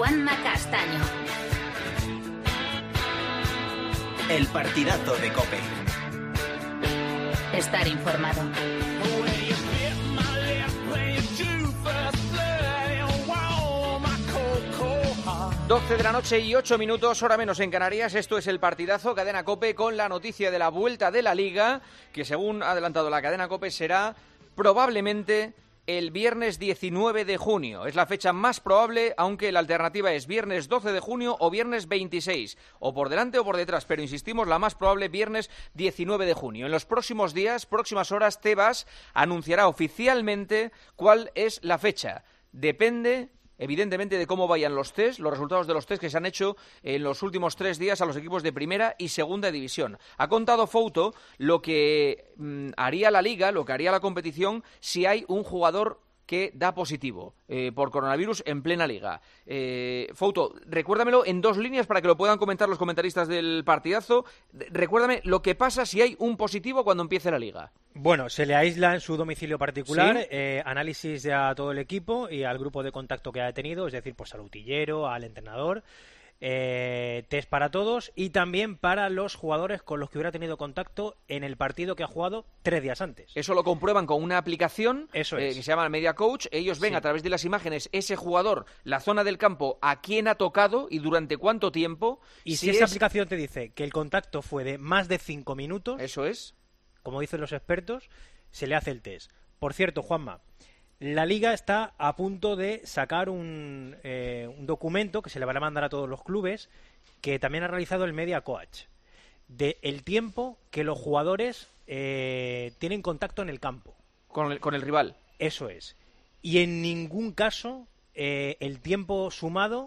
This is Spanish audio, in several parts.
Juanma Castaño. El partidazo de COPE. Estar informado. 12 de la noche y 8 minutos, hora menos en Canarias. Esto es el partidazo, cadena COPE, con la noticia de la vuelta de la Liga, que según ha adelantado la cadena COPE será probablemente el viernes 19 de junio. Es la fecha más probable, aunque la alternativa es viernes 12 de junio o viernes 26, o por delante o por detrás, pero insistimos, la más probable viernes 19 de junio. En los próximos días, próximas horas, Tebas anunciará oficialmente cuál es la fecha. Depende, evidentemente, de cómo vayan los test, los resultados de los test que se han hecho en los últimos 3 días a los equipos de primera y segunda división. Ha contado Fouto lo que haría la Liga, lo que haría la competición si hay un jugador que da positivo por coronavirus en plena Liga. Fouto, recuérdamelo en 2 líneas para que lo puedan comentar los comentaristas del partidazo. Recuérdame lo que pasa si hay un positivo cuando empiece la Liga. Bueno, se le aísla en su domicilio particular, ¿Sí? Análisis a todo el equipo y al grupo de contacto que ha tenido, es decir, pues al utillero, al entrenador, test para todos y también para los jugadores con los que hubiera tenido contacto en el partido que ha jugado 3 días antes. Eso lo comprueban con una aplicación Eso que es. se llama Media Coach. Ellos ven Sí. a través de las imágenes ese jugador, la zona del campo, a quién ha tocado y durante cuánto tiempo. Y si esa aplicación te dice que el contacto fue de más de 5 minutos, Eso es. como dicen los expertos, se le hace el test. Por cierto, Juanma, la Liga está a punto de sacar un documento que se le van a mandar a todos los clubes, que también ha realizado el Media Coach, de el tiempo que los jugadores tienen contacto en el campo. Con el rival. Eso es. Y en ningún caso el tiempo sumado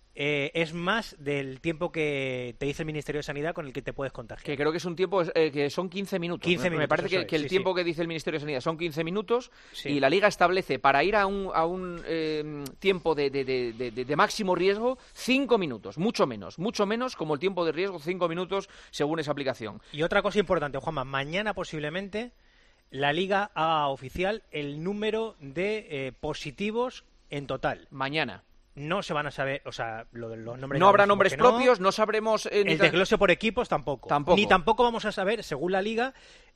es más del tiempo que te dice el Ministerio de Sanidad con el que te puedes contagiar. Que creo que es un tiempo que son 15 minutos. 15 Me minutos, parece eso que es, el sí, tiempo sí. que dice el Ministerio de Sanidad son 15 minutos Sí. y la Liga establece para ir a un tiempo de máximo riesgo 5 minutos, mucho menos como el tiempo de riesgo, 5 minutos según esa aplicación. Y otra cosa importante, Juanma, mañana posiblemente la Liga haga oficial el número de positivos en total. Mañana. No se van a saber, o sea, los nombres... No ya habrá dijimos nombres que propios, no sabremos... El desglose por equipos tampoco. Tampoco. Ni tampoco vamos a saber, según la Liga,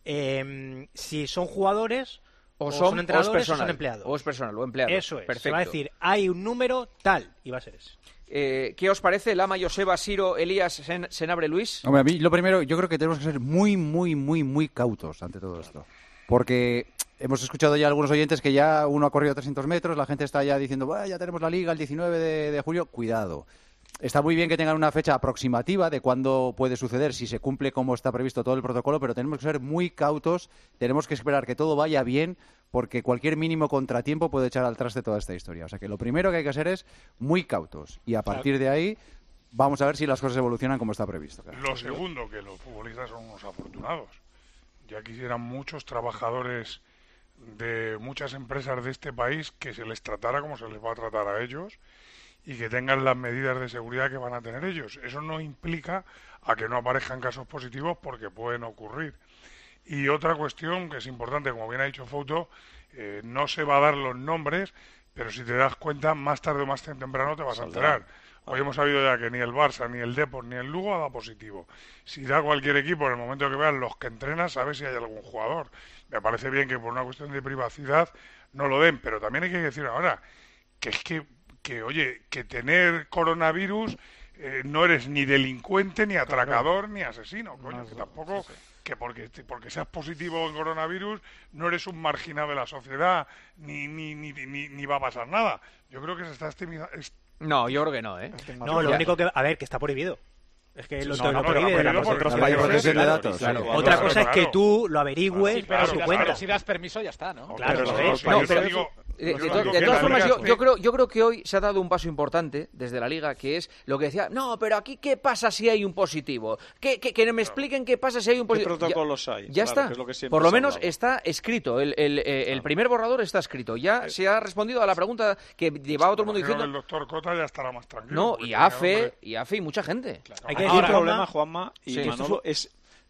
si son jugadores o son entrenadores o son empleados. O es personal, o empleado. Eso es. Perfecto. Se va a decir, hay un número tal, y va a ser eso. ¿Qué os parece? Lama, Joseba, Siro, Elías, Senabre, Luis. Hombre, a mí lo primero, yo creo que tenemos que ser muy cautos ante todo esto. Porque hemos escuchado ya algunos oyentes que ya uno ha corrido 300 metros, la gente está ya diciendo, ya tenemos la Liga el 19 de junio. Cuidado. Está muy bien que tengan una fecha aproximativa de cuándo puede suceder, si se cumple como está previsto todo el protocolo, pero tenemos que ser muy cautos, tenemos que esperar que todo vaya bien, porque cualquier mínimo contratiempo puede echar al traste toda esta historia. O sea que lo primero que hay que hacer es muy cautos, y a partir de ahí vamos a ver si las cosas evolucionan como está previsto. Claro. Lo segundo, que los futbolistas son unos afortunados. Ya quisieran muchos trabajadores de muchas empresas de este país que se les tratara como se les va a tratar a ellos y que tengan las medidas de seguridad que van a tener ellos. Eso no implica a que no aparezcan casos positivos, porque pueden ocurrir. Y otra cuestión que es importante, como bien ha dicho Fouto, no se va a dar los nombres, pero si te das cuenta, más tarde o más temprano te vas a enterar. Hoy hemos sabido ya que ni el Barça, ni el Depor, ni el Lugo ha dado positivo. Si da cualquier equipo, en el momento que vean los que entrenan, sabes si hay algún jugador. Me parece bien que por una cuestión de privacidad no lo den, pero también hay que decir ahora que es que oye, que tener coronavirus no eres ni delincuente, ni atracador, ni asesino, coño, que tampoco... que porque seas positivo en coronavirus no eres un marginado de la sociedad, ni va a pasar nada. Yo creo que se está No, yo creo que no, No, lo único que... A ver, que está prohibido. Es que lo prohíbe de la protección de datos. Claro. Otra cosa es que tú lo averigües pero por tu cuenta. Si das permiso ya está, ¿no? Claro, De todas formas, yo creo que hoy se ha dado un paso importante desde la Liga, que es lo que decía, no, pero aquí ¿qué pasa si hay un positivo? Que me expliquen qué pasa si hay un positivo. ¿Qué protocolos hay? Ya Claro, está, que es lo que siempre por lo se menos hablaba. está escrito, el primer borrador está escrito, ya se ha respondido a la pregunta que llevaba todo el mundo diciendo... el doctor Cota ya estará más tranquilo. No, porque y tenía AFE nombre. y mucha gente. Hay que Aquí decir, el problema, Juanma, Juanma y Sí. Manolo, es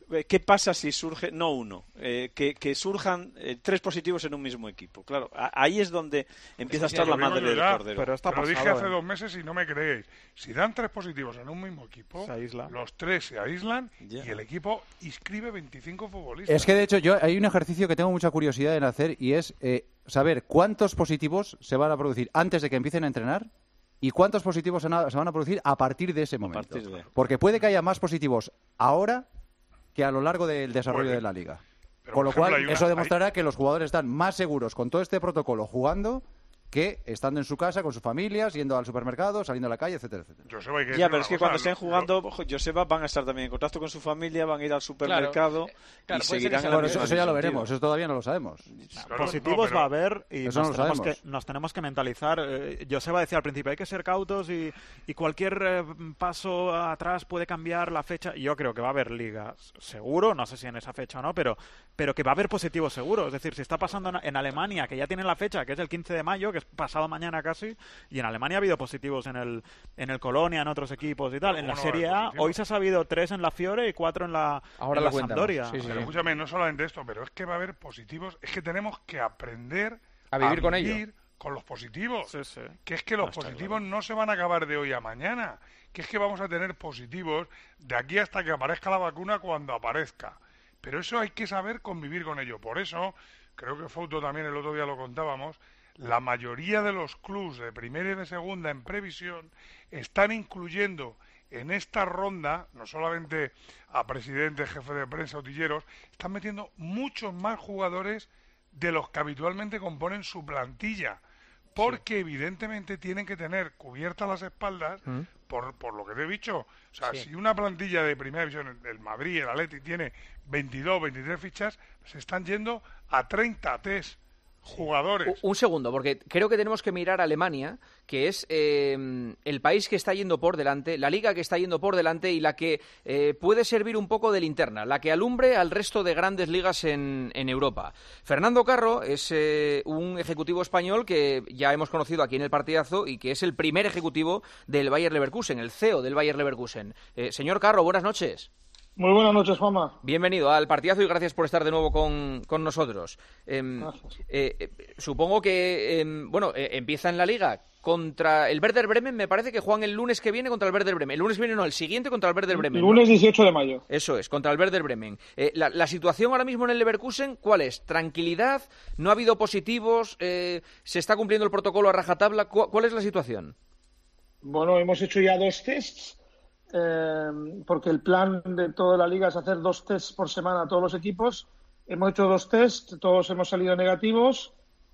¿qué pasa si surge, no uno, que surjan 3 positivos en un mismo equipo? Claro, ahí es donde empieza a estar la madre del cordero. Pero lo dije hace 2 meses y no me creéis. Si dan 3 positivos en un mismo equipo, los 3 se aíslan y el equipo inscribe 25 futbolistas. Es que, de hecho, hay un ejercicio que tengo mucha curiosidad en hacer y es saber cuántos positivos se van a producir antes de que empiecen a entrenar y cuántos positivos se van a producir a partir de ese momento. Porque puede que haya más positivos ahora que a lo largo del desarrollo de la liga. Con lo cual, eso demostrará que los jugadores están más seguros con todo este protocolo jugando que estando en su casa, con sus familias, yendo al supermercado, saliendo a la calle, etcétera, etcétera. Ya, pero es que cuando estén jugando, Joseba, van a estar también en contacto con su familia, van a ir al supermercado y seguirán en la misma. Eso ya lo veremos, eso todavía no lo sabemos. Positivos va a haber y nos tenemos que mentalizar. Joseba decía al principio, hay que ser cautos y cualquier paso atrás puede cambiar la fecha. Yo creo que va a haber liga seguro, no sé si en esa fecha o no, pero que va a haber positivos seguro. Es decir, si está pasando en Alemania, que ya tienen la fecha, que es el 15 de mayo, que es pasado mañana casi, y en Alemania ha habido positivos en el Colonia, en otros equipos y tal. En la Serie A, hoy se ha sabido 3 en la Fiore y 4 en la Sampdoria. Sí. Pero escúchame, no solamente esto, pero es que va a haber positivos, es que tenemos que aprender a vivir con ello. Con los positivos. Sí. Que es que los positivos no se van a acabar de hoy a mañana, que es que vamos a tener positivos de aquí hasta que aparezca la vacuna cuando aparezca. Pero eso hay que saber convivir con ello. Por eso, creo que Fouto también el otro día lo contábamos, la mayoría de los clubs de primera y de segunda en previsión están incluyendo en esta ronda, no solamente a presidentes, jefes de prensa, utilleros, están metiendo muchos más jugadores de los que habitualmente componen su plantilla, porque evidentemente tienen que tener cubiertas las espaldas por lo que te he dicho. O sea, si una plantilla de primera división, el Madrid, el Atleti, tiene 22, 23 fichas, se están yendo a 30 test jugadores. Un segundo, porque creo que tenemos que mirar a Alemania, que es el país que está yendo por delante, la liga que está yendo por delante y la que puede servir un poco de linterna, la que alumbre al resto de grandes ligas en Europa. Fernando Carro es un ejecutivo español que ya hemos conocido aquí en el partidazo y que es el primer ejecutivo del Bayer Leverkusen, el CEO del Bayer Leverkusen. Señor Carro, buenas noches. Muy buenas noches, Juanma. Bienvenido al partidazo y gracias por estar de nuevo con nosotros. Supongo que empieza en la Liga contra el Werder Bremen. Me parece que juegan el lunes que viene contra el Werder Bremen. El lunes que viene no, el siguiente contra el Werder Bremen. El lunes 18 de mayo. Eso es, contra el Werder Bremen. La situación ahora mismo en el Leverkusen, ¿cuál es? ¿Tranquilidad? ¿No ha habido positivos? ¿Se está cumpliendo el protocolo a rajatabla? ¿Cuál es la situación? Bueno, hemos hecho ya 2 tests. Porque el plan de toda la liga es hacer 2 tests por semana a todos los equipos. Hemos hecho 2 tests, todos hemos salido negativos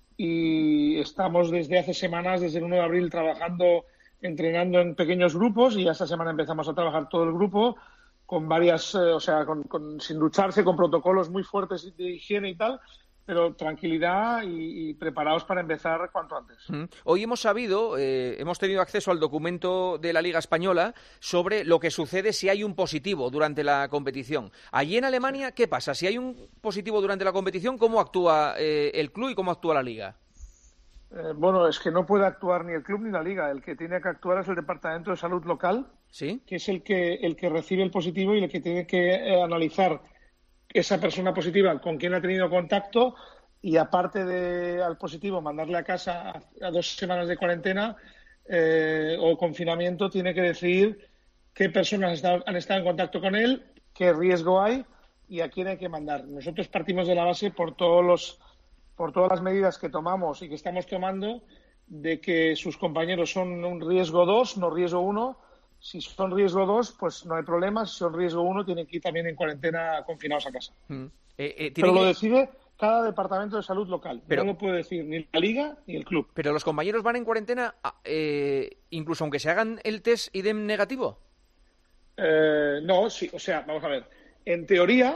y estamos desde hace semanas, desde el 1 de abril, entrenando en pequeños grupos y esta semana empezamos a trabajar todo el grupo con varias, sin ducharse, con protocolos muy fuertes de higiene y tal, pero tranquilidad y preparados para empezar cuanto antes. Hoy hemos sabido, hemos tenido acceso al documento de la Liga Española sobre lo que sucede si hay un positivo durante la competición. Allí en Alemania, ¿qué pasa? Si hay un positivo durante la competición, ¿cómo actúa el club y cómo actúa la Liga? Bueno, es que no puede actuar ni el club ni la Liga. El que tiene que actuar es el Departamento de Salud local, ¿sí?, que es el que recibe el positivo y el que tiene que analizar esa persona positiva con quien ha tenido contacto y aparte al positivo mandarle a casa a 2 semanas de cuarentena o confinamiento, tiene que decidir qué personas han estado en contacto con él, qué riesgo hay y a quién hay que mandar. Nosotros partimos de la base por todas las medidas que tomamos y que estamos tomando de que sus compañeros son un riesgo 2, no riesgo 1. Si son riesgo 2, pues no hay problema. Si son riesgo 1, tienen que ir también en cuarentena confinados a casa. Pero lo decide cada departamento de salud local. No lo puede decir ni la Liga ni el club. ¿Pero los compañeros van en cuarentena incluso aunque se hagan el test y den negativo? No, sí. O sea, vamos a ver. En teoría,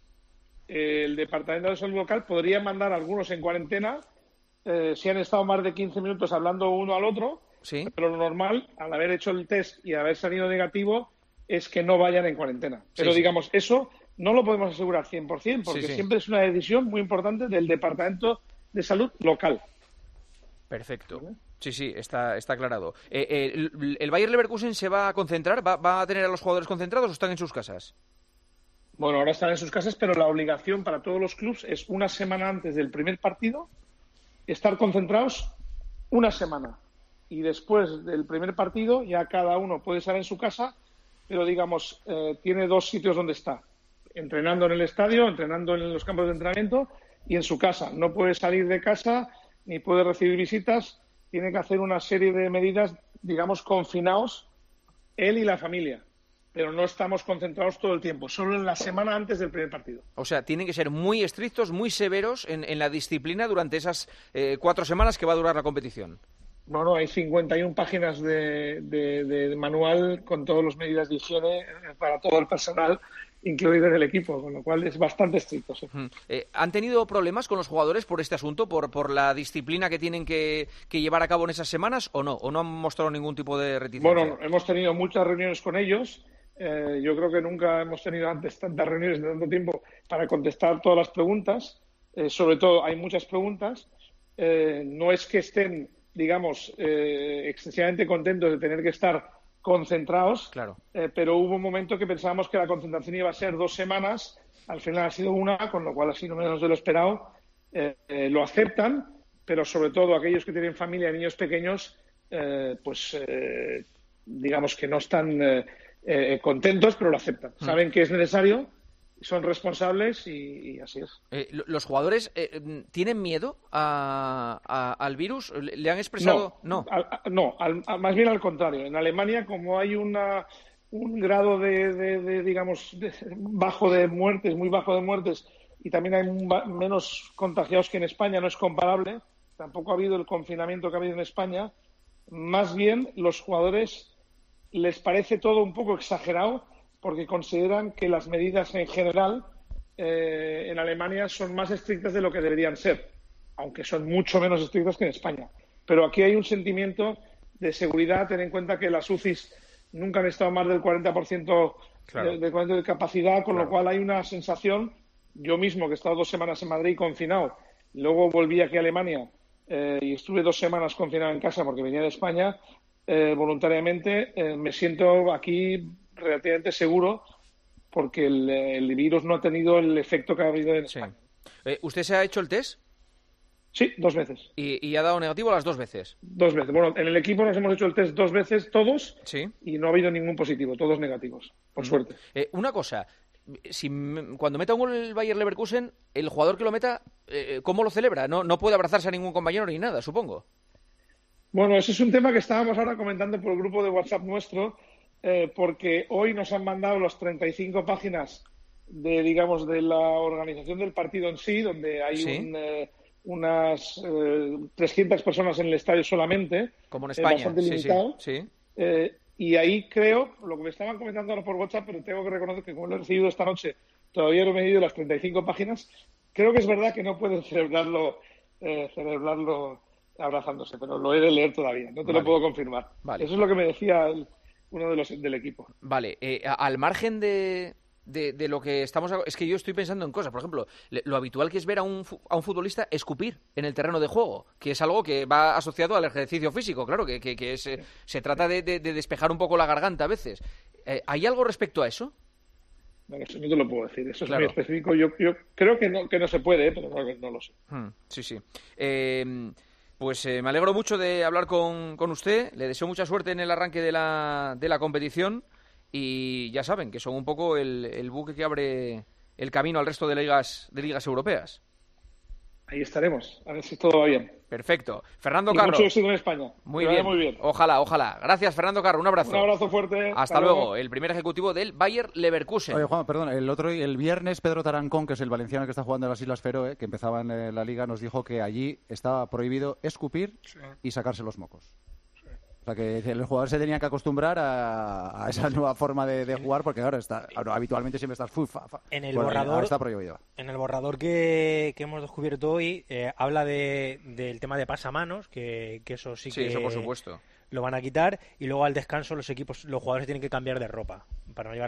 el departamento de salud local podría mandar a algunos en cuarentena si han estado más de 15 minutos hablando uno al otro. Sí. Pero lo normal, al haber hecho el test y haber salido negativo, es que no vayan en cuarentena. Pero digamos, eso no lo podemos asegurar 100%, porque siempre es una decisión muy importante del Departamento de Salud local. Perfecto. Sí, está aclarado. ¿El Bayer Leverkusen se va a concentrar? ¿Va a tener a los jugadores concentrados o están en sus casas? Bueno, ahora están en sus casas, pero la obligación para todos los clubes es una semana antes del primer partido estar concentrados una semana. Y después del primer partido ya cada uno puede estar en su casa, pero digamos, tiene 2 sitios donde está. Entrenando en el estadio, entrenando en los campos de entrenamiento y en su casa. No puede salir de casa ni puede recibir visitas. Tiene que hacer una serie de medidas, digamos, confinados él y la familia. Pero no estamos concentrados todo el tiempo, solo en la semana antes del primer partido. O sea, tienen que ser muy estrictos, muy severos en la disciplina durante esas 4 semanas que va a durar la competición. No, hay 51 páginas de manual con todas las medidas de higiene para todo el personal, incluido en el equipo, con lo cual es bastante estricto. Sí. ¿Han tenido problemas con los jugadores por este asunto, por la disciplina que tienen que llevar a cabo en esas semanas o no? ¿O no han mostrado ningún tipo de reticencia? Bueno, hemos tenido muchas reuniones con ellos. Yo creo que nunca hemos tenido antes tantas reuniones de tanto tiempo para contestar todas las preguntas. Sobre todo, hay muchas preguntas. No es que estén, digamos, excesivamente contentos de tener que estar concentrados, claro. Pero hubo un momento que pensábamos que la concentración iba a ser 2 semanas. Al final ha sido una, con lo cual ha sido menos de lo esperado. Lo aceptan, pero sobre todo aquellos que tienen familia y niños pequeños, digamos que no están contentos, pero lo aceptan. Saben que es necesario, son responsables y así es. ¿Los jugadores tienen miedo al virus? ¿Le han expresado? No, más bien al contrario. En Alemania, como hay un grado digamos, bajo de muertes, muy bajo de muertes, y también hay menos contagiados que en España, no es comparable, tampoco ha habido el confinamiento que ha habido en España, más bien los jugadores les parece todo un poco exagerado porque consideran que las medidas en general en Alemania son más estrictas de lo que deberían ser, aunque son mucho menos estrictas que en España. Pero aquí hay un sentimiento de seguridad. Ten en cuenta que las UCIs nunca han estado más del 40% claro. de capacidad, con claro. lo cual hay una sensación. Yo mismo, que he estado 2 semanas en Madrid confinado, luego volví aquí a Alemania y estuve 2 semanas confinado en casa porque venía de España, voluntariamente, me siento aquí relativamente seguro porque el virus no ha tenido el efecto que ha habido en España. ¿Usted se ha hecho el test? Sí, 2 veces. ¿Y ha dado negativo las 2 veces? 2 veces. Bueno, en el equipo nos hemos hecho el test 2 veces todos, ¿sí? Y no ha habido ningún positivo, todos negativos, por suerte. Una cosa, cuando meta un gol el Bayer Leverkusen, el jugador que lo meta, ¿cómo lo celebra? No puede abrazarse a ningún compañero ni nada, supongo. Bueno, ese es un tema que estábamos ahora comentando por el grupo de WhatsApp nuestro, porque hoy nos han mandado las 35 páginas de la organización del partido en sí, donde hay ¿sí? unas 300 personas en el estadio solamente. Como en España. Bastante limitado. Sí. Y ahí creo, lo que me estaban comentando ahora por WhatsApp, pero tengo que reconocer que como lo he recibido esta noche, todavía no he medido las 35 páginas. Creo que es verdad que no pueden celebrarlo abrazándose, pero lo he de leer todavía, no te lo puedo confirmar. Vale. Eso es lo que me decía uno de los del equipo. Vale, al margen de lo que estamos... Es que yo estoy pensando en cosas, por ejemplo, lo habitual que es ver a un futbolista escupir en el terreno de juego, que es algo que va asociado al ejercicio físico, claro, que se trata de despejar un poco la garganta a veces. ¿Hay algo respecto a eso? No te lo puedo decir, eso claro. Es muy específico. Yo creo que no se puede, pero no lo sé. Sí. Pues me alegro mucho de hablar con usted, le deseo mucha suerte en el arranque de la competición y ya saben que son un poco el buque que abre el camino al resto de ligas europeas. Ahí estaremos, a ver si todo va bien. Perfecto. Fernando Carro. Mucho éxito en España. Muy bien. Ojalá. Gracias, Fernando Carro. Un abrazo. Un abrazo fuerte. Hasta luego. El primer ejecutivo del Bayer Leverkusen. Oye, Juan, perdón. El viernes Pedro Tarancón, que es el valenciano que está jugando en las Islas Feroe, que empezaba en la liga, nos dijo que allí estaba prohibido escupir y sacarse los mocos. O sea, que el jugador se tenía que acostumbrar a esa nueva forma de jugar, porque ahora habitualmente siempre estás en el borrador está prohibido. En el borrador que hemos descubierto hoy habla del tema de pasamanos, que eso sí que eso por supuesto lo van a quitar, y luego al descanso los jugadores tienen que cambiar de ropa para no llevar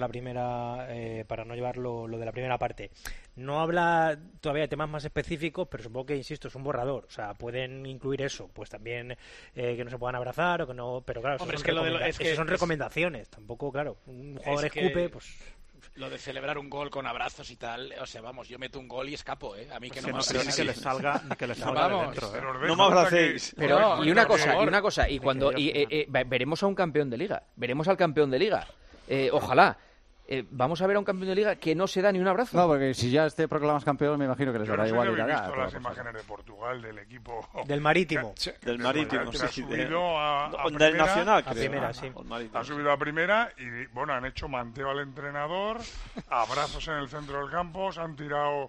lo de la primera parte. No habla todavía de temas más específicos, pero supongo que, insisto, es un borrador, o sea, pueden incluir eso, pues también que no se puedan abrazar o que no, pero claro, son recomendaciones, tampoco, claro, un jugador escupe, pues Lo de celebrar un gol con abrazos y tal, o sea, vamos, yo meto un gol y escapo, ¿eh? A mí que no me abrace. Ni que le salga de dentro, ¿eh? No me abracéis. Pero, y una cosa, y cuando veremos a un campeón de Liga, veremos al campeón de Liga. Ojalá. Vamos a ver a un campeón de Liga que no se da ni un abrazo. No, porque si ya proclamas campeón, me imagino que les dará igual. Yo no he visto las imágenes de Portugal, del equipo... Del Marítimo. Del Marítimo, sí. Ha subido a del Nacional, a primera, sí. Ha subido a primera y, bueno, han hecho manteo al entrenador, abrazos en el centro del campo, se han tirado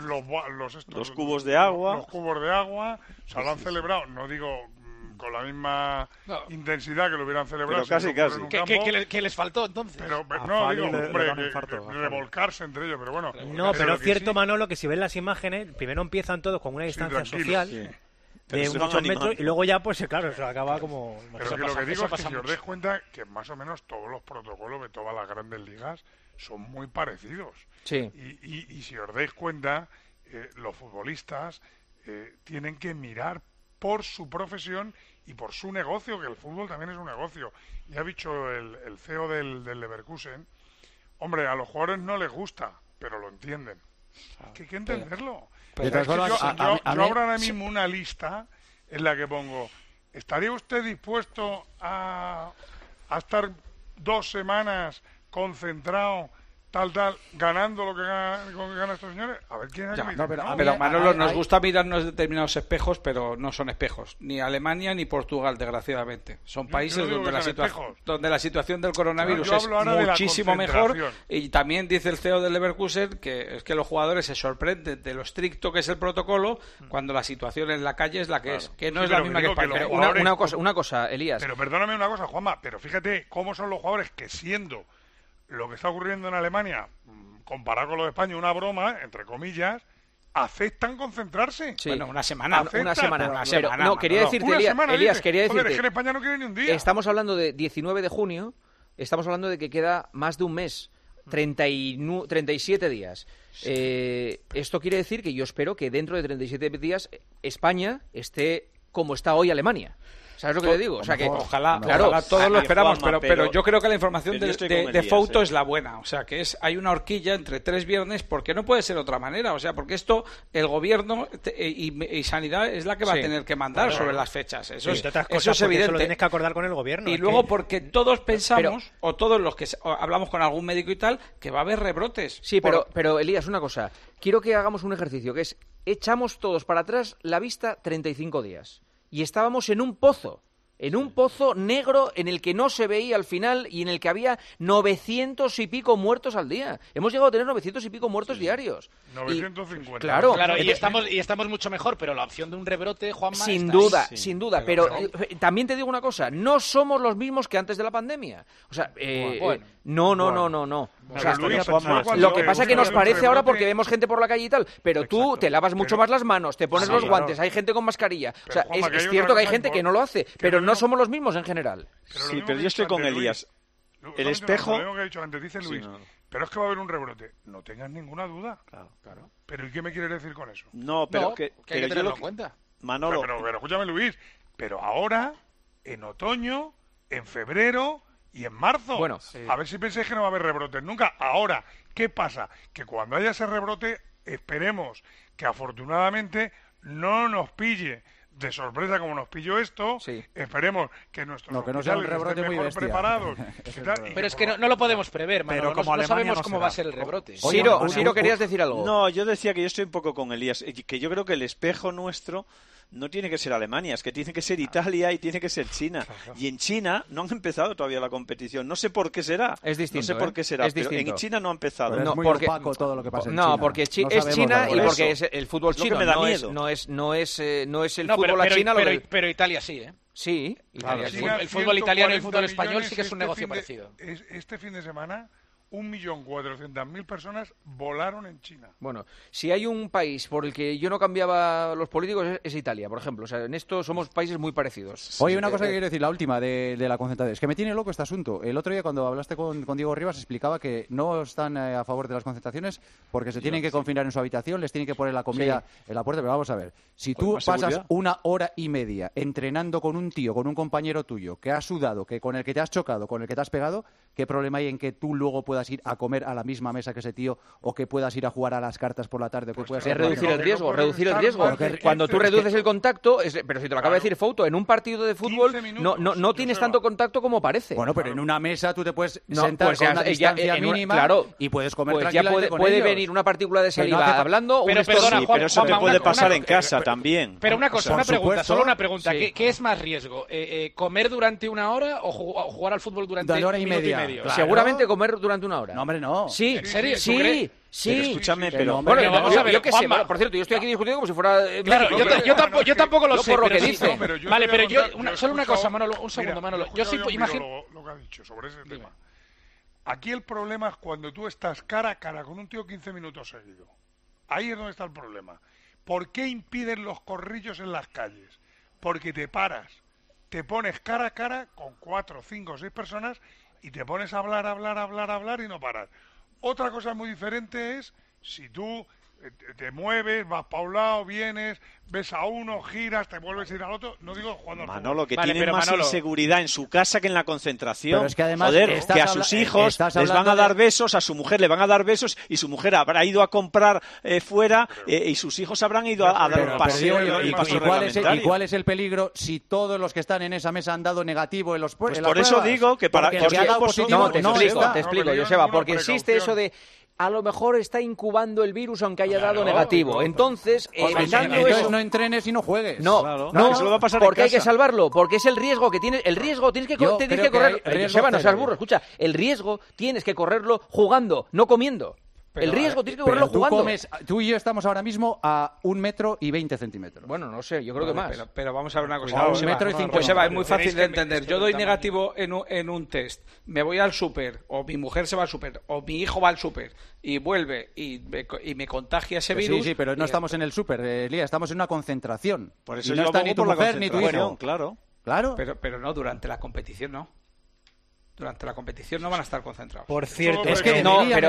los cubos de agua. Los cubos de agua, o sea, lo han celebrado, no digo... con la misma intensidad que lo hubieran celebrado. Pero casi. ¿Qué les faltó entonces? Pero no, digo, revolcarse entre ellos, pero bueno. No, pero es cierto, Manolo, que si ven las imágenes, primero empiezan todos con una distancia social de muchos metros y luego ya, pues claro, se acaba como... Pero lo que digo es que si os dais cuenta que más o menos todos los protocolos de todas las grandes ligas son muy parecidos. Sí. Y si os dais cuenta, los futbolistas tienen que mirar por su profesión y por su negocio, que el fútbol también es un negocio. Ya ha dicho el CEO del Leverkusen, hombre, a los jugadores no les gusta, pero lo entienden. Que hay que entenderlo. Yo abro ahora mismo una lista en la que pongo, ¿estaría usted dispuesto a estar 2 semanas concentrado, tal, ganando lo que gana estos señores? A ver quién es el que pero Manolo, nos gusta mirarnos determinados espejos, pero no son espejos. Ni Alemania ni Portugal, desgraciadamente. Son países donde la situación del coronavirus es muchísimo mejor. Y también dice el CEO del Leverkusen que es que los jugadores se sorprenden de lo estricto que es el protocolo cuando la situación en la calle es la que es. Que no es la misma que España. Pero una cosa, Elías. Pero perdóname una cosa, Juanma, pero fíjate cómo son los jugadores que siendo lo que está ocurriendo en Alemania, comparado con lo de España, una broma, entre comillas, aceptan concentrarse. Sí. Bueno, una semana. No, quería decirte, Elías, quería decirte... Joder, es que en España no quiere ni un día. Estamos hablando de 19 de junio, estamos hablando de que queda más de un mes, 37 días. Esto quiere decir que yo espero que dentro de 37 días España esté como está hoy Alemania. ¿Sabes lo que te digo? O sea que ojalá todos lo esperamos, pero yo creo que la información de Fouto es la buena. O sea, que hay una horquilla entre 3 viernes, porque no puede ser de otra manera. O sea, porque esto, el gobierno y Sanidad es la que va a tener que mandar sobre las fechas. Eso es evidente. Eso lo tienes que acordar con el gobierno. Y luego porque todos pensamos, o todos los que hablamos con algún médico y tal, que va a haber rebrotes. Sí, pero Elías, una cosa. Quiero que hagamos un ejercicio, que es, echamos todos para atrás la vista 35 días. Y estábamos en un pozo negro en el que no se veía al final y en el que había 900 y pico muertos al día. Hemos llegado a tener 900 y pico muertos diarios. 950. Claro, y estamos mucho mejor, pero la opción de un rebrote, Juanma... Sin duda, pero también te digo una cosa, no somos los mismos que antes de la pandemia. O sea, no. O sea, lo que pasa es que nos parece ahora porque vemos gente por la calle y tal, pero tú te lavas mucho más las manos, te pones los guantes, hay gente con mascarilla. O sea, es cierto que hay gente que no lo hace, pero no somos los mismos en general. Sí, pero yo estoy con Elías. El espejo... Lo que ha dicho antes, dice Luis, pero es que va a haber un rebrote. No tengas ninguna duda. Claro. ¿Pero y qué me quieres decir con eso? No, pero que hay que tenerlo en cuenta. Manolo... Pero escúchame, Luis, pero ahora, en otoño, en febrero... y en marzo, a ver si pensáis que no va a haber rebrotes nunca. Ahora, ¿qué pasa? Que cuando haya ese rebrote, esperemos que afortunadamente no nos pille de sorpresa como nos pilló esto. Esperemos que nuestros hospitales estén mejor preparados. Pero es que no lo podemos prever, Manolo. No sabemos cómo va a ser el rebrote. Ciro, ¿querías decir algo? No, yo decía que yo estoy un poco con Elías, que yo creo que el espejo nuestro no tiene que ser Alemania, es que tiene que ser Italia y tiene que ser China. Y en China no han empezado todavía la competición. No sé por qué será. Es distinto. No sé por qué será, pero en China no ha empezado. Pero es muy opaco todo lo que pasa en China. No, porque es China y porque es el fútbol chino. Me da miedo. No es el fútbol a China. Pero Italia sí, ¿eh? Sí. El fútbol italiano y el fútbol español sí que es un negocio parecido. Este fin de semana... 1.400.000 personas volaron en China. Bueno, si hay un país por el que yo no cambiaba los políticos es Italia, por ejemplo. O sea, en esto somos países muy parecidos. Oye, una cosa que quiero decir, la última de la concentración. Es que me tiene loco este asunto. El otro día cuando hablaste con Diego Rivas explicaba que no están a favor de las concentraciones porque se tienen que confinar en su habitación, les tienen que poner la comida en la puerta. Pero vamos a ver, si tú pasas 1 hora y media entrenando con un tío, con un compañero tuyo, que has sudado, que con el que te has chocado, con el que te has pegado, ¿qué problema hay en que tú luego puedas puedas ir a comer a la misma mesa que ese tío, o que puedas ir a jugar a las cartas por la tarde, o que puedas... Es reducir el riesgo. Cuando tú reduces el contacto, pero si te lo acaba de decir Fouto, en un partido de fútbol no tienes tanto contacto como parece. Bueno, pero en una mesa tú te puedes sentar con una distancia mínima y puedes comer tranquilamente con puede ellos. Venir una partícula de saliva hablando... Pero eso te puede pasar en casa también. Pero una cosa, solo una pregunta. ¿Qué es más riesgo? ¿Comer durante una hora o jugar al fútbol durante una hora y minuto media? y medio? Claro. Seguramente comer durante una hora. No, hombre, no. Sí, ¿En serio? Sí. Pero escúchame, pero... Bueno, vamos a ver, yo qué sé, Juanma. por cierto, yo estoy aquí discutiendo como si fuera... Claro, yo tampoco lo sé. Por lo que sí, dice. Vale, pero solo una cosa, Manolo, un segundo, Manolo. Yo sí imagino... Lo que ha dicho sobre ese tema. Aquí el problema es cuando tú estás cara a cara con un tío 15 minutos seguido. Ahí es donde está el problema. ¿Por qué impiden los corrillos en las calles? Porque te paras, te pones cara a cara con 4, 5, 6 personas y te pones a hablar y no paras. Otra cosa muy diferente es si tú te mueves, vas para un lado, vienes, ves a uno, giras, te vuelves a ir al otro. No digo jugando al fútbol. Manolo, que tiene más inseguridad en su casa que en la concentración. Pero es que además que a sus hijos les van a dar besos, a su mujer le van a dar besos y su mujer habrá ido a comprar fuera y sus hijos habrán ido a dar un paseo. ¿Y cuál es el peligro si todos los que están en esa mesa han dado negativo en los pues en por eso pruebas? digo que para... Porque el que ha dado positivo te explico, Joseba, porque existe eso de... A lo mejor está incubando el virus aunque haya dado negativo. Entonces, no entrenes y no juegues. No, eso lo va a pasar porque en hay que casa. salvarlo, porque es el riesgo que tienes. El riesgo tienes que correr. Joseba, no seas burro, escucha. El riesgo tienes que correrlo jugando, no comiendo. El riesgo tienes que correrlo jugando. Tú y yo estamos ahora mismo a 1,20 m. Bueno, no sé, yo creo que más. Pero vamos a ver una cosa. Pues 1,50 m. Pues Eva, es muy fácil de entender. Yo doy negativo en un test, me voy al súper, o mi mujer se va al súper, o mi hijo va al súper y vuelve y me contagia ese virus. Sí, pero no estamos en el súper, Elías, estamos en una concentración. Por eso y no está ni tu mujer ni tu hijo. Claro. Pero no durante la competición, no. Durante la competición no van a estar concentrados. Por cierto, es que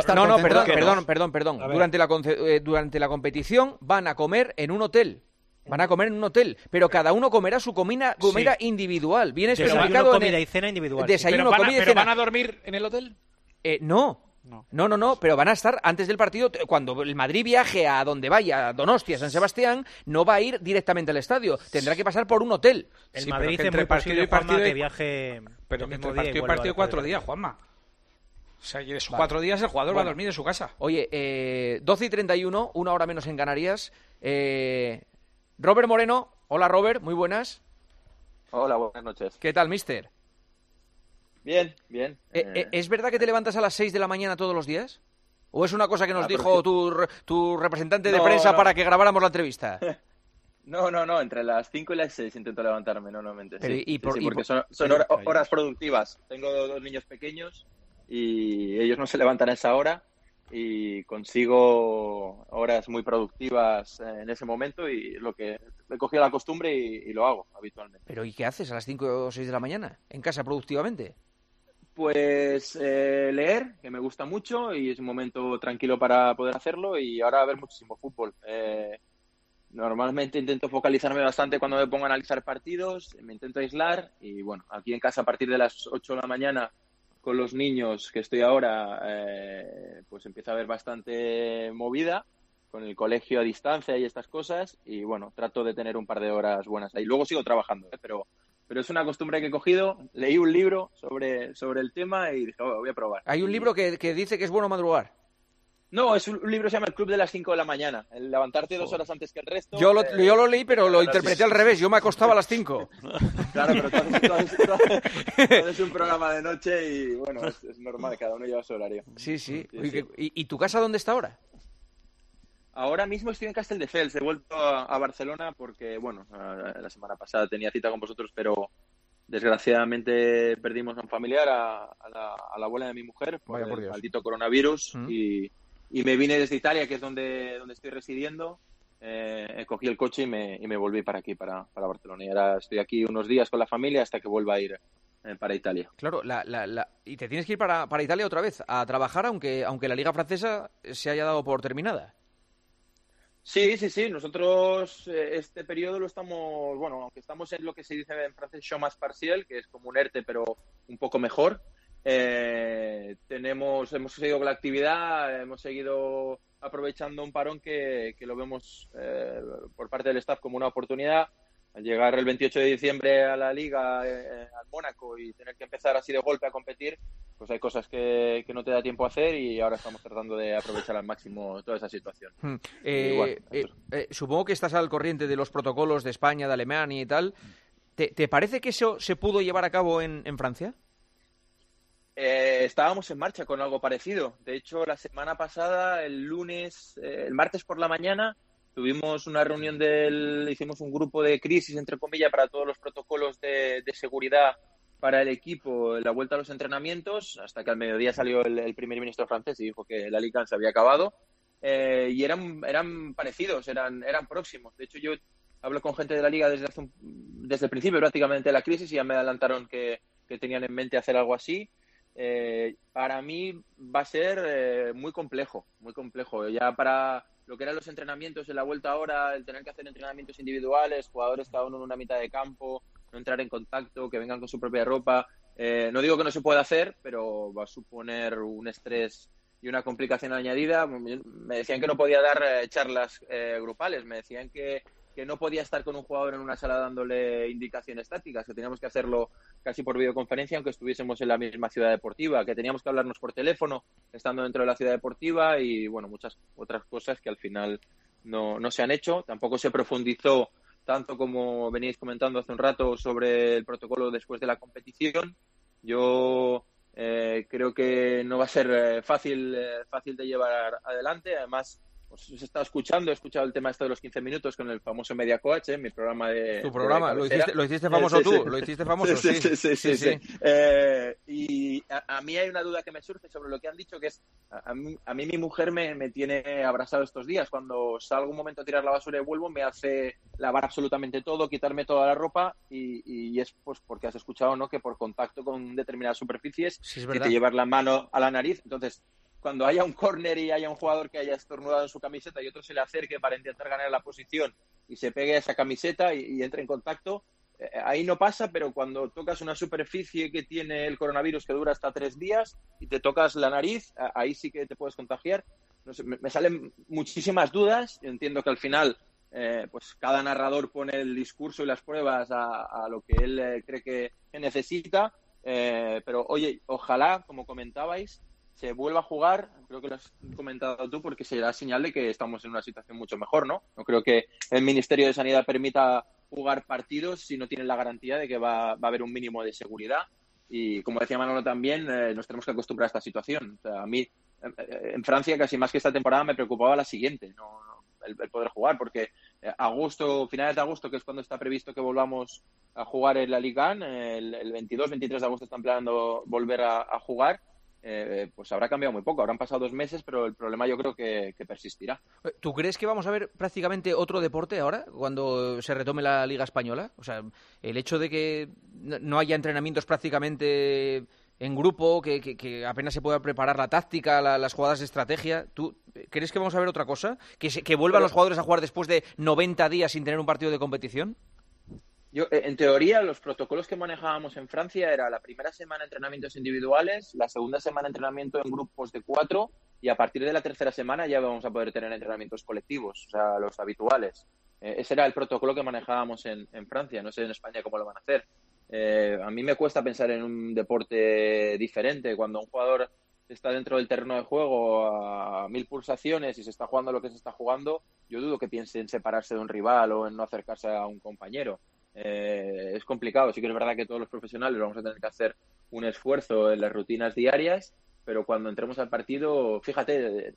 perdón. Durante la competición van a comer en un hotel. Pero cada uno comerá su comida individual. Viene especificado en comida y cena individual. Desayuno, comida y cena. ¿Pero van a dormir en el hotel? No, pero van a estar antes del partido. Cuando el Madrid viaje a donde vaya, a Donostia, San Sebastián, no va a ir directamente al estadio. Tendrá que pasar por un hotel. El Madrid entre partido y partido que viaje... Pero entre partido y partido 4 días, Juanma. O sea, y esos 4 días el jugador va a dormir en su casa. Oye, 12:31, 1 hora menos en Canarias. Robert Moreno. Hola, Robert, muy buenas. Hola, buenas noches. ¿Qué tal, mister? Bien. ¿Es verdad que te levantas a las 6 de la mañana todos los días? ¿O es una cosa que nos dijo tu representante de prensa para que grabáramos la entrevista? No, entre las 5 y las 6 intento levantarme normalmente. Pero, sí, porque son horas productivas. Tengo 2 niños pequeños y ellos no se levantan a esa hora y consigo horas muy productivas en ese momento y lo que he cogido la costumbre y lo hago habitualmente. ¿Pero y qué haces a las 5 o 6 de la mañana en casa productivamente? Pues leer, que me gusta mucho y es un momento tranquilo para poder hacerlo y ahora ver muchísimo fútbol. Normalmente intento focalizarme bastante cuando me pongo a analizar partidos, me intento aislar y bueno, aquí en casa a partir de las 8 de la mañana con los niños que estoy ahora, pues empieza a haber bastante movida con el colegio a distancia y estas cosas y bueno, trato de tener un par de horas buenas ahí. Luego sigo trabajando, pero es una costumbre que he cogido. Leí un libro sobre el tema y dije, voy a probar. Hay un libro que dice que es bueno madrugar. No, es un libro que se llama El Club de las 5 de la mañana. El levantarte 2 horas antes que el resto. Yo lo leí, pero lo interpreté al revés. Yo me acostaba a las 5. Claro, pero tú haces un programa de noche y bueno, es normal, cada uno lleva su horario. Sí. ¿Y tu casa dónde está ahora? Ahora mismo estoy en Castelldefels. He vuelto a Barcelona porque, bueno, la semana pasada tenía cita con vosotros, pero desgraciadamente perdimos a un familiar, a la abuela de mi mujer, por el maldito coronavirus. Y me vine desde Italia, que es donde estoy residiendo. Cogí el coche y me volví para aquí, para Barcelona. Y ahora estoy aquí unos días con la familia hasta que vuelva a ir para Italia. Claro, y te tienes que ir para Italia otra vez a trabajar, aunque la Liga Francesa se haya dado por terminada. Sí. Nosotros este periodo lo estamos, bueno, aunque estamos en lo que se dice en francés chômage partiel, que es como un ERTE, pero un poco mejor. hemos seguido con la actividad, hemos seguido aprovechando un parón que lo vemos por parte del staff como una oportunidad. Al llegar el 28 de diciembre a la Liga, al Mónaco, y tener que empezar así de golpe a competir, pues hay cosas que no te da tiempo a hacer, y ahora estamos tratando de aprovechar al máximo toda esa situación. Supongo que estás al corriente de los protocolos de España, de Alemania y tal. ¿Te parece que eso se pudo llevar a cabo en Francia? Estábamos en marcha con algo parecido. De hecho, la semana pasada, el martes por la mañana, tuvimos una reunión hicimos un grupo de crisis, entre comillas, para todos los protocolos de seguridad para el equipo, la vuelta a los entrenamientos, hasta que al mediodía salió el primer ministro francés y dijo que la Liga se había acabado. Y eran parecidos, eran próximos. De hecho, yo hablo con gente de la Liga desde el principio prácticamente de la crisis, y ya me adelantaron que tenían en mente hacer algo así. Para mí va a ser muy complejo. Ya para lo que eran los entrenamientos en la vuelta ahora, el tener que hacer entrenamientos individuales, jugadores cada uno en una mitad de campo, no entrar en contacto, que vengan con su propia ropa. No digo que no se pueda hacer, pero va a suponer un estrés y una complicación añadida. Me decían que no podía dar charlas grupales, me decían que no podía estar con un jugador en una sala dándole indicaciones tácticas, que teníamos que hacerlo casi por videoconferencia aunque estuviésemos en la misma ciudad deportiva, que teníamos que hablarnos por teléfono estando dentro de la ciudad deportiva, y bueno, muchas otras cosas que al final no se han hecho. Tampoco se profundizó tanto como veníais comentando hace un rato sobre el protocolo después de la competición. Yo creo que no va a ser fácil de llevar adelante. Además, os he escuchado el tema de los 15 minutos con el famoso Media Coach, mi programa de... Tu programa, lo hiciste famoso tú, sí. Lo hiciste famoso, sí. Y a mí hay una duda que me surge sobre lo que han dicho, que es, a mí mi mujer me tiene abrazado estos días. Cuando salgo un momento a tirar la basura y vuelvo, me hace lavar absolutamente todo, quitarme toda la ropa, y es pues porque has escuchado, ¿no?, que por contacto con determinadas superficies que te llevas la mano a la nariz. Entonces, cuando haya un córner y haya un jugador que haya estornudado en su camiseta y otro se le acerque para intentar ganar la posición y se pegue a esa camiseta y entre en contacto, ahí no pasa, pero cuando tocas una superficie que tiene el coronavirus que dura hasta 3 días y te tocas la nariz, ahí sí que te puedes contagiar. No sé, me salen muchísimas dudas. Entiendo que al final pues cada narrador pone el discurso y las pruebas a lo que él cree que necesita, pero oye, ojalá, como comentabais, se vuelva a jugar. Creo que lo has comentado tú, porque será señal de que estamos en una situación mucho mejor, ¿no? No creo que el Ministerio de Sanidad permita jugar partidos si no tienen la garantía de que va a haber un mínimo de seguridad. Y como decía Manolo también, nos tenemos que acostumbrar a esta situación. O sea, a mí, en Francia, casi más que esta temporada, me preocupaba la siguiente, el poder jugar, porque finales de agosto, que es cuando está previsto que volvamos a jugar en la Liga, el 22, 23 de agosto están planeando volver a jugar. Pues habrá cambiado muy poco. Habrán pasado 2 meses, pero el problema yo creo que persistirá. ¿Tú crees que vamos a ver prácticamente otro deporte ahora, cuando se retome la Liga Española? O sea, el hecho de que no haya entrenamientos prácticamente en grupo, que apenas se pueda preparar la táctica, las jugadas de estrategia. ¿Tú crees que vamos a ver otra cosa? ¿Que vuelvan los jugadores a jugar después de 90 días sin tener un partido de competición? Yo, en teoría, los protocolos que manejábamos en Francia era la primera semana entrenamientos individuales, la segunda semana entrenamiento en grupos de 4, y a partir de la tercera semana ya vamos a poder tener entrenamientos colectivos, o sea, los habituales. Ese era el protocolo que manejábamos en Francia. No sé en España cómo lo van a hacer. A mí me cuesta pensar en un deporte diferente. Cuando un jugador está dentro del terreno de juego a 1000 pulsaciones y se está jugando lo que se está jugando, yo dudo que piense en separarse de un rival o en no acercarse a un compañero. Es complicado. Sí que es verdad que todos los profesionales vamos a tener que hacer un esfuerzo en las rutinas diarias, pero cuando entremos al partido, fíjate,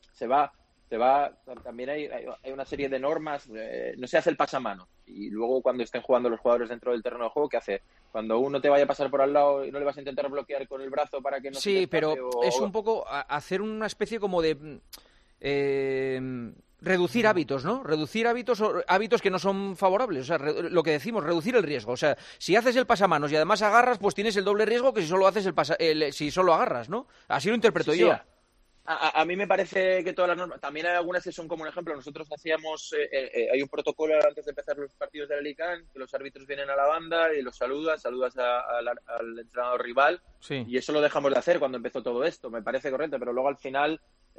también hay una serie de normas. No se hace el pasamano, y luego cuando estén jugando los jugadores dentro del terreno de juego, ¿qué hace? Cuando uno te vaya a pasar por al lado y no le vas a intentar bloquear con el brazo para que no se te escape, pero es un poco hacer una especie como de reducir hábitos, ¿no? Reducir hábitos que no son favorables. O sea, lo que decimos, reducir el riesgo. O sea, si haces el pasamanos y además agarras, pues tienes el doble riesgo que si solo haces si solo agarras, ¿no? Así lo interpreto yo. A mí me parece que todas las normas, también hay algunas que son como un ejemplo. Nosotros hacíamos, hay un protocolo antes de empezar los partidos de la Liga, que los árbitros vienen a la banda y los saludas al entrenador rival, sí. Y eso lo dejamos de hacer cuando empezó todo esto, me parece correcto, pero luego al final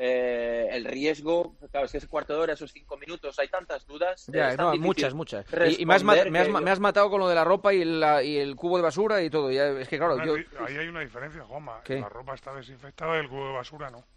el riesgo, claro, es que ese cuarto de hora, esos 5 minutos, hay tantas dudas. Ya, no, muchas. Y me has matado con lo de la ropa y el cubo de basura y todo. Ya, es que claro, ahí hay una diferencia, Juanma. La ropa está desinfectada y el cubo de basura no.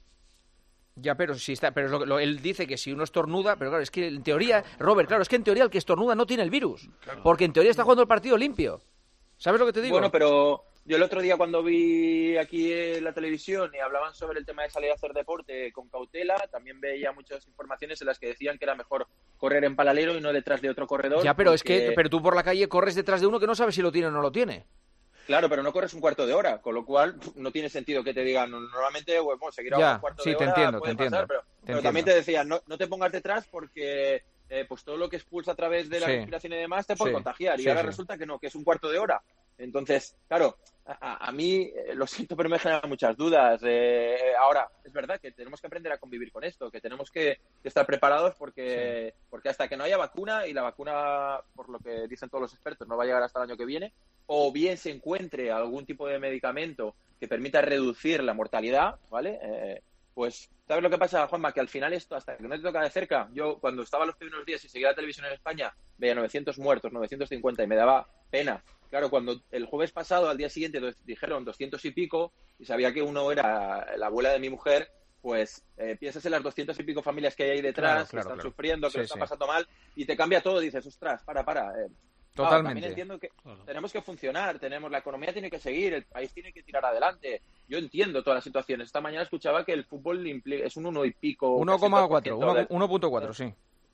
Ya, pero sí está, pero él dice que si uno estornuda, pero claro, es que en teoría, Robert, claro, es que en teoría el que estornuda no tiene el virus, claro. Porque en teoría está jugando el partido limpio. ¿Sabes lo que te digo? Bueno, pero yo el otro día cuando vi aquí en la televisión y hablaban sobre el tema de salir a hacer deporte con cautela, también veía muchas informaciones en las que decían que era mejor correr en paralelo y no detrás de otro corredor. Ya, pero porque... pero tú por la calle corres detrás de uno que no sabes si lo tiene o no lo tiene. Claro, pero no corres un cuarto de hora, con lo cual no tiene sentido que te digan, normalmente, bueno, seguir a un cuarto de hora puede pasar, pero también te decían, no te pongas detrás porque pues todo lo que expulsa a través de la respiración y demás te puede contagiar, y ahora resulta que no, que es un cuarto de hora. Entonces, claro, a mí, lo siento, pero me generan muchas dudas. Ahora, es verdad que tenemos que aprender a convivir con esto, que tenemos que estar preparados porque hasta que no haya vacuna, y la vacuna, por lo que dicen todos los expertos, no va a llegar hasta el año que viene, o bien se encuentre algún tipo de medicamento que permita reducir la mortalidad, ¿vale? Pues, ¿sabes lo que pasa, Juanma? Que al final esto, hasta que no te toca de cerca, yo cuando estaba los primeros días y seguía la televisión en España, veía 900 muertos, 950, y me daba pena. Claro, cuando el jueves pasado, al día siguiente, dijeron 200 y pico, y sabía que uno era la abuela de mi mujer, pues piensas en las 200 y pico familias que hay ahí detrás, que están sufriendo, que lo están pasando mal, y te cambia todo, dices, ostras, para. Totalmente. También entiendo que tenemos que funcionar, la economía tiene que seguir, el país tiene que tirar adelante. Yo entiendo todas las situaciones. Esta mañana escuchaba que el fútbol es un 1 y pico. 1,4, 1.4, sí.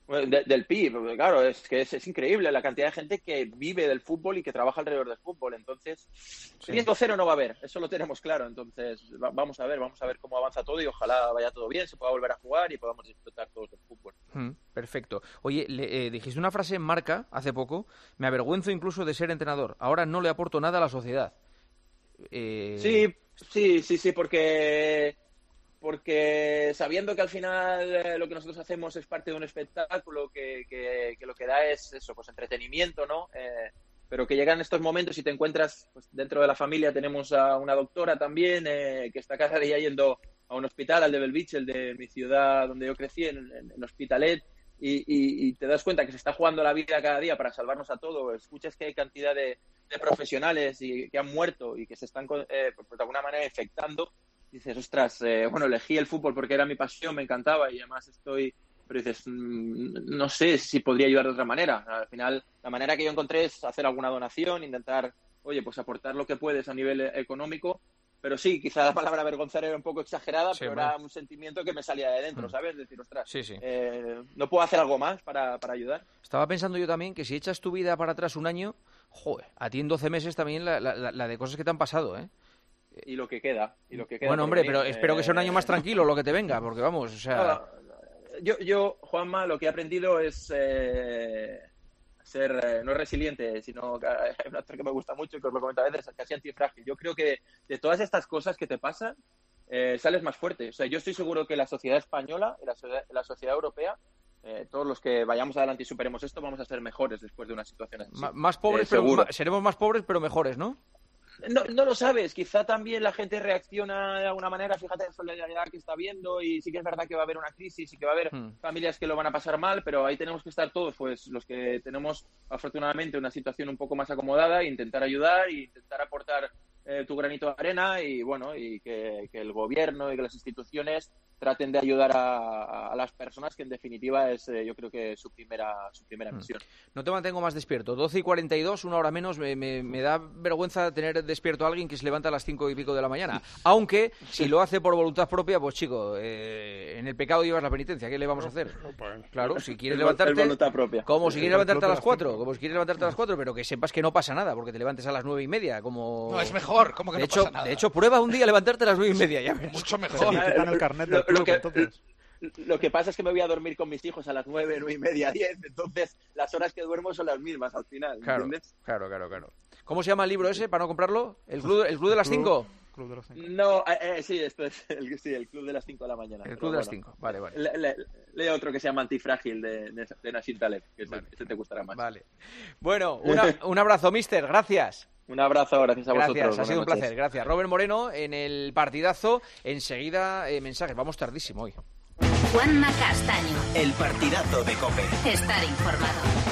Del PIB, claro, es que es increíble la cantidad de gente que vive del fútbol y que trabaja alrededor del fútbol. Entonces, riesgo cero no va a haber, eso lo tenemos claro. Entonces, vamos a ver cómo avanza todo y ojalá vaya todo bien, se pueda volver a jugar y podamos disfrutar todos del fútbol. Perfecto. Oye, dijiste una frase en Marca hace poco: me avergüenzo incluso de ser entrenador, ahora no le aporto nada a la sociedad. Sí, porque sabiendo que al final lo que nosotros hacemos es parte de un espectáculo que lo que da es eso, pues entretenimiento, ¿no? Pero que llegan estos momentos y te encuentras, pues dentro de la familia tenemos a una doctora también que está cada día yendo a un hospital, al de Belvich, el de mi ciudad donde yo crecí, en Hospitalet, y te das cuenta que se está jugando la vida cada día para salvarnos a todos. Escuchas que hay cantidad de profesionales y que han muerto y que se están de alguna manera infectando. Dices, ostras, elegí el fútbol porque era mi pasión, me encantaba y además pero dices, no sé si podría ayudar de otra manera. Al final, la manera que yo encontré es hacer alguna donación, intentar, pues aportar lo que puedes a nivel económico, pero sí, quizá la palabra avergonzar era un poco exagerada, pero era un sentimiento que me salía de dentro, ¿sabes? Decir, ostras, ¿no puedo hacer algo más para ayudar? Estaba pensando yo también que si echas tu vida para atrás un año, a ti en 12 meses también la de cosas que te han pasado, ¿eh? Y lo que queda. Bueno, hombre, pero espero que sea un año más tranquilo lo que te venga, porque vamos, o sea... Yo, Juanma, lo que he aprendido es ser, no resiliente, sino que hay un actor que me gusta mucho, que os lo comento a veces, casi antifrágil. Yo creo que de todas estas cosas que te pasan, sales más fuerte. O sea, yo estoy seguro que la sociedad española y la sociedad europea, todos los que vayamos adelante y superemos esto, vamos a ser mejores después de una situación así. Más pobres, seremos más pobres, pero mejores, ¿no? No lo sabes, quizá también la gente reacciona de alguna manera, fíjate en la solidaridad que está viendo, y sí que es verdad que va a haber una crisis y que va a haber familias que lo van a pasar mal, pero ahí tenemos que estar todos, pues los que tenemos afortunadamente una situación un poco más acomodada, e intentar ayudar e intentar aportar tu granito de arena, y bueno, y que el gobierno y que las instituciones traten de ayudar a las personas, que en definitiva es, yo creo que su primera misión. No te mantengo más despierto. 12:42, una hora menos. Me da vergüenza tener despierto a alguien que se levanta a las 5 y pico de la mañana. Aunque, si lo hace por voluntad propia, pues chico, en el pecado llevas la penitencia. ¿Qué le vamos a hacer? Claro, si quieres levantarte... Como si quieres levantarte a las 4, pero que sepas que no pasa nada, porque te levantes a las 9:30, como... No, es mejor, como que no pasa nada. De hecho, prueba un día levantarte a las 9:30, ya ves. Mucho mejor. El carnet del club, entonces. Lo que pasa es que me voy a dormir con mis hijos a las 9, 9:30, 10, entonces las horas que duermo son las mismas al final, ¿entiendes? Claro. ¿Cómo se llama el libro ese, para no comprarlo? ¿El club de las 5? Club de los 5. No, sí, esto es el Club de las 5 de la mañana. El Club de las 5, vale. Lee otro que se llama Antifrágil de Nassim Taleb, que ese te gustará más. Vale. Bueno, un abrazo, mister, gracias. Un abrazo, gracias a vosotros. Gracias, ha sido un placer, gracias. Robert Moreno en el partidazo. Enseguida, mensajes, vamos tardísimo hoy. Juanma Castaño. El partidazo de COPE. Estar informado.